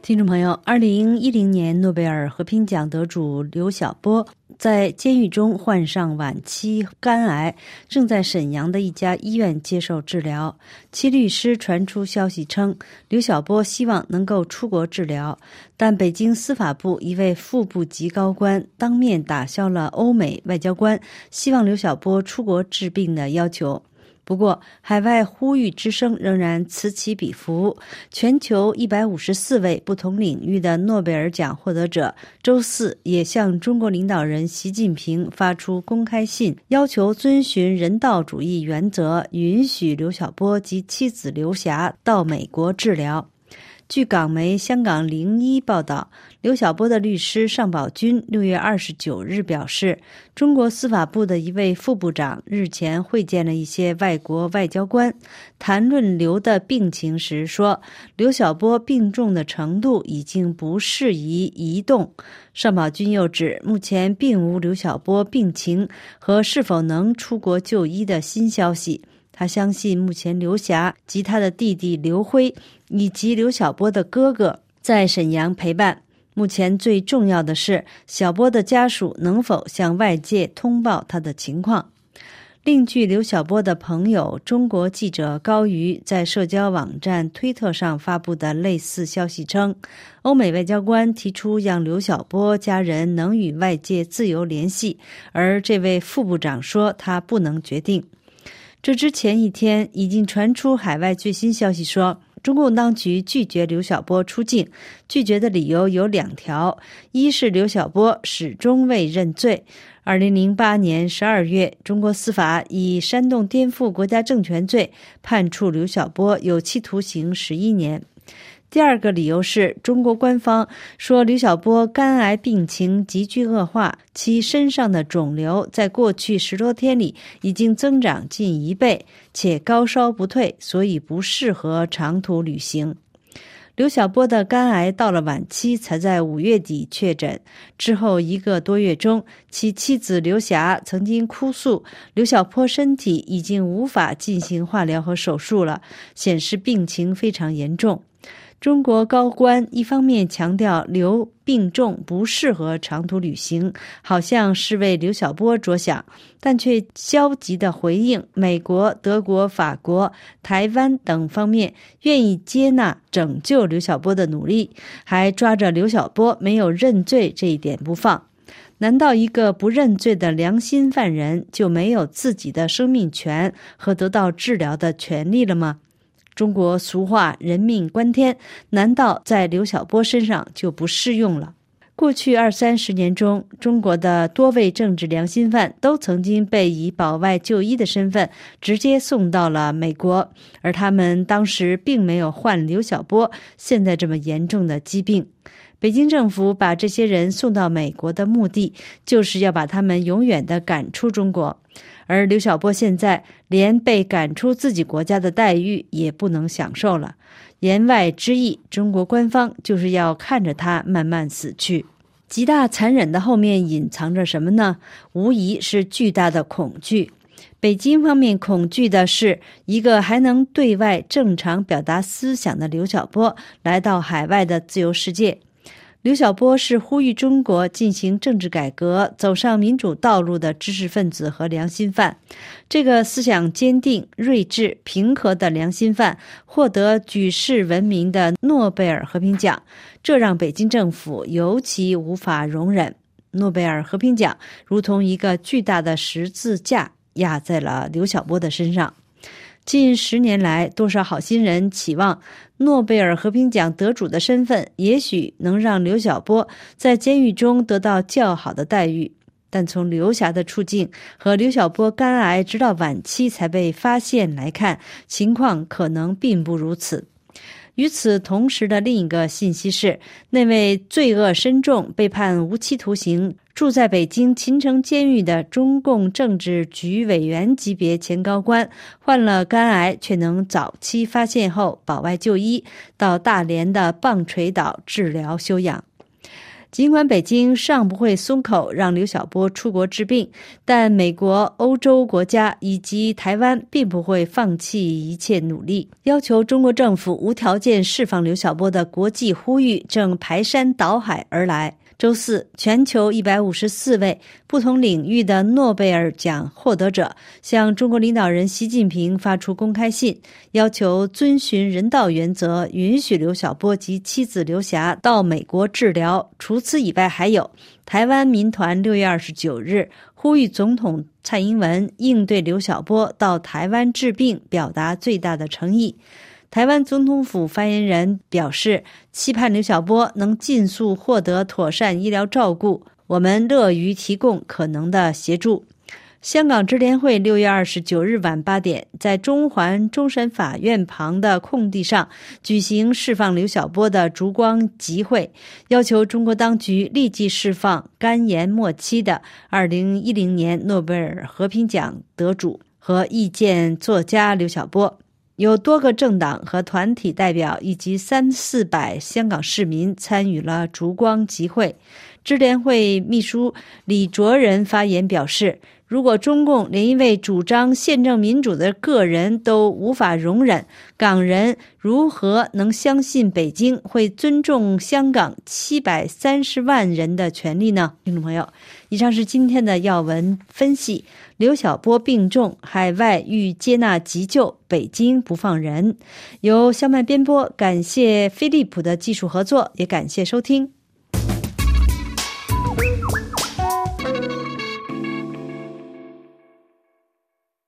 听众朋友，2010年诺贝尔和平奖得主刘晓波在监狱中患上晚期肝癌，正在沈阳的一家医院接受治疗。其律师传出消息称，刘晓波希望能够出国治疗，但北京司法部一位副部级高官当面打消了欧美外交官希望刘晓波出国治病的要求。不过，海外呼吁之声仍然此起彼伏。全球154位不同领域的诺贝尔奖获得者周四也向中国领导人习近平发出公开信，要求遵循人道主义原则，允许刘晓波及妻子刘霞到美国治疗。据港媒香港01报道，刘晓波的律师尚宝军6月29日表示，中国司法部的一位副部长日前会见了一些外国外交官，谈论刘的病情时说，刘晓波病重的程度已经不适宜移动。尚宝军又指，目前并无刘晓波病情和是否能出国就医的新消息。他相信目前刘霞及他的弟弟刘辉以及刘晓波的哥哥在沈阳陪伴。目前最重要的是，晓波的家属能否向外界通报他的情况。另据刘晓波的朋友中国记者高瑜在社交网站推特上发布的类似消息称，欧美外交官提出让刘晓波家人能与外界自由联系，而这位副部长说他不能决定。这之前一天已经传出海外最新消息说，中共当局拒绝刘晓波出境，拒绝的理由有2条，一是刘晓波始终未认罪。2008年12月，中国司法以煽动颠覆国家政权罪判处刘晓波有期徒刑11年。第二个理由是，中国官方说刘晓波肝癌病情急剧恶化，其身上的肿瘤在过去10多天里已经增长近1倍，且高烧不退，所以不适合长途旅行。刘晓波的肝癌到了晚期才在5月底确诊，之后1个多月中，其妻子刘霞曾经哭诉，刘晓波身体已经无法进行化疗和手术了，显示病情非常严重。中国高官一方面强调刘病重不适合长途旅行，好像是为刘晓波着想，但却消极地回应美国、德国、法国、台湾等方面愿意接纳拯救刘晓波的努力，还抓着刘晓波没有认罪这一点不放。难道一个不认罪的良心犯人就没有自己的生命权和得到治疗的权利了吗？中国俗话人命关天，难道在刘晓波身上就不适用了？过去20-30年中，中国的多位政治良心犯都曾经被以保外就医的身份直接送到了美国，而他们当时并没有患刘晓波现在这么严重的疾病。北京政府把这些人送到美国的目的，就是要把他们永远地赶出中国。而刘晓波现在连被赶出自己国家的待遇也不能享受了。言外之意，中国官方就是要看着他慢慢死去。极大残忍的后面隐藏着什么呢？无疑是巨大的恐惧。北京方面恐惧的是，一个还能对外正常表达思想的刘晓波来到海外的自由世界。刘晓波是呼吁中国进行政治改革、走上民主道路的知识分子和良心犯。这个思想坚定、睿智、平和的良心犯获得举世闻名的诺贝尔和平奖，这让北京政府尤其无法容忍。诺贝尔和平奖如同一个巨大的十字架压在了刘晓波的身上。近10年来，多少好心人期望诺贝尔和平奖得主的身份也许能让刘晓波在监狱中得到较好的待遇，但从刘霞的处境和刘晓波肝癌直到晚期才被发现来看，情况可能并不如此。与此同时的另一个信息是，那位罪恶深重、被判无期徒刑、住在北京秦城监狱的中共政治局委员级别前高官，患了肝癌却能早期发现后保外就医，到大连的棒槌岛治疗休养。 尽管北京尚不会松口让刘晓波出国治病，但美国、欧洲国家以及台湾并不会放弃一切努力。要求中国政府无条件释放刘晓波的国际呼吁正排山倒海而来。周四，全球154位不同领域的诺贝尔奖获得者向中国领导人习近平发出公开信，要求遵循人道原则，允许刘晓波及妻子刘霞到美国治疗。除此以外，还有台湾民团6月29日呼吁总统蔡英文应对刘晓波到台湾治病表达最大的诚意。台湾总统府发言人表示，期盼刘晓波能尽速获得妥善医疗照顾，我们乐于提供可能的协助。香港支联会6月29日晚8点，在中环终审法院旁的空地上举行释放刘晓波的烛光集会，要求中国当局立即释放肝炎末期的2010年诺贝尔和平奖得主和意见作家刘晓波。有多个政党和团体代表以及300-400香港市民参与了烛光集会。支联会秘书李卓人发言表示，如果中共连一位主张宪政民主的个人都无法容忍，港人如何能相信北京会尊重香港730万人的权利呢？听众朋友，以上是今天的要闻分析。刘晓波病重，海外欲接纳急救，北京不放人。由肖曼编播，感谢飞利浦的技术合作，也感谢收听。